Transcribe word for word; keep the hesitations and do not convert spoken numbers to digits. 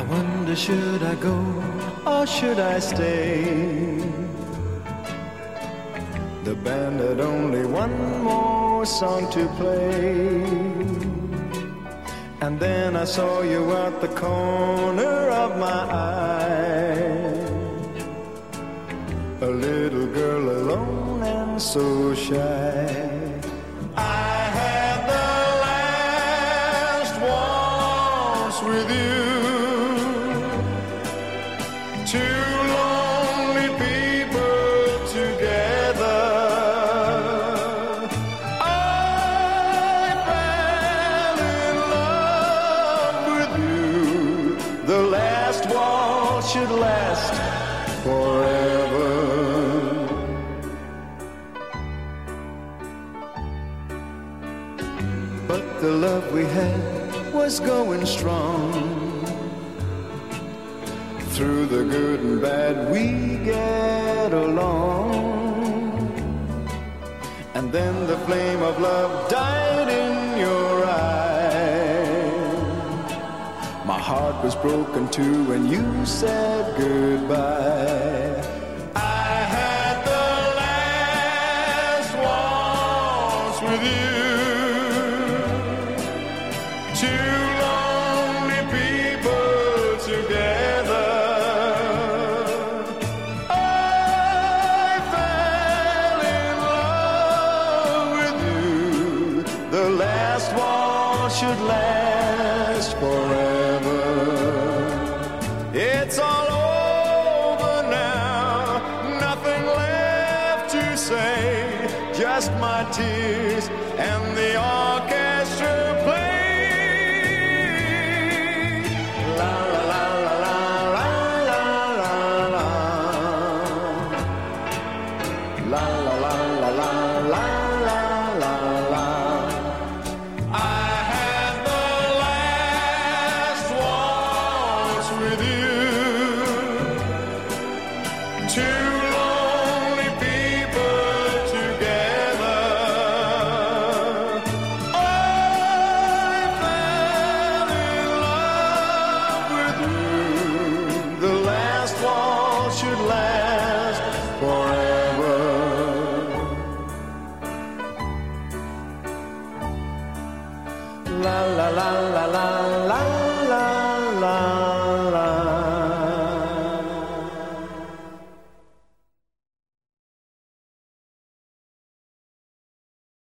wonder, should I go or should I stay? The band had only one more song to play. And then I saw you at the corner of my eye, a little girl alone and so shy. I had the last waltz with you, two lonely people together. I fell in love with you. The last waltz should last forever. But the love we had was going strong. Through the good and bad we get along. And then the flame of love died in your eyes. My heart was broken too when you said goodbye. I had the last waltz with you, two lonely people together. I fell in love with you. The last waltz should last forever. It's all over now, nothing left to say, just my tears and the orchestra play. La la la la la la la la la la la la la la la la. I had the last waltz with you, two lonely people together. I fell in love with you. The last waltz should last forever. La la la la la la